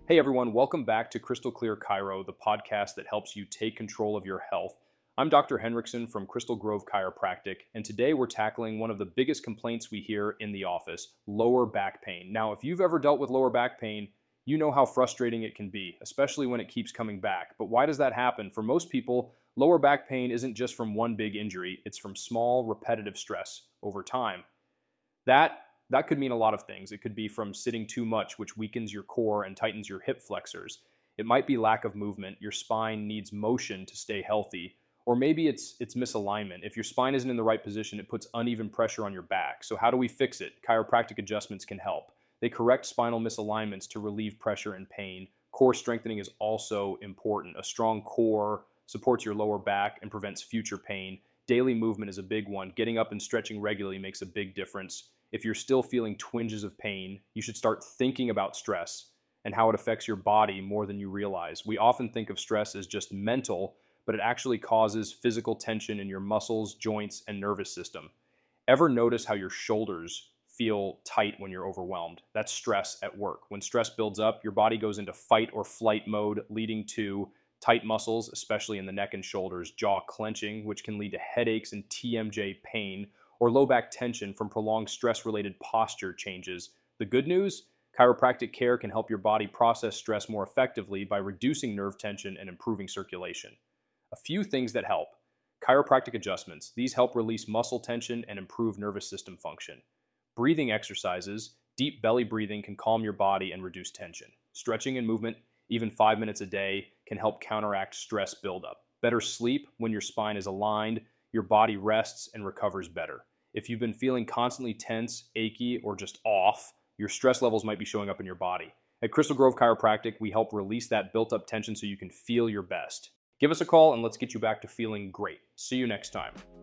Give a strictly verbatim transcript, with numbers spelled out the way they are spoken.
Hey everyone, welcome back to Crystal Clear Chiro, the podcast that helps you take control of your health. I'm Doctor Henriksen from Crystal Grove Chiropractic, and today we're tackling one of the biggest complaints we hear in the office, lower back pain. Now, if you've ever dealt with lower back pain, you know how frustrating it can be, especially when it keeps coming back. But why does that happen? For most people, lower back pain isn't just from one big injury, it's from small, repetitive stress over time. That That could mean a lot of things. It could be from sitting too much, which weakens your core and tightens your hip flexors. It might be lack of movement. Your spine needs motion to stay healthy. Or maybe it's it's misalignment. If your spine isn't in the right position, it puts uneven pressure on your back. So how do we fix it? Chiropractic adjustments can help. They correct spinal misalignments to relieve pressure and pain. Core strengthening is also important. A strong core supports your lower back and prevents future pain. Daily movement is a big one. Getting up and stretching regularly makes a big difference. If you're still feeling twinges of pain, you should start thinking about stress and how it affects your body more than you realize. We often think of stress as just mental, but it actually causes physical tension in your muscles, joints, and nervous system. Ever notice how your shoulders feel tight when you're overwhelmed? That's stress at work. When stress builds up, your body goes into fight or flight mode, leading to tight muscles, especially in the neck and shoulders, jaw clenching, which can lead to headaches and T M J pain, or low back tension from prolonged stress-related posture changes. The good news? Chiropractic care can help your body process stress more effectively by reducing nerve tension and improving circulation. A few things that help. Chiropractic adjustments. These help release muscle tension and improve nervous system function. Breathing exercises. Deep belly breathing can calm your body and reduce tension. Stretching and movement, even five minutes a day, can help counteract stress buildup. Better sleep. When your spine is aligned, your body rests and recovers better. If you've been feeling constantly tense, achy, or just off, your stress levels might be showing up in your body. At Crystal Grove Chiropractic, we help release that built-up tension so you can feel your best. Give us a call and let's get you back to feeling great. See you next time.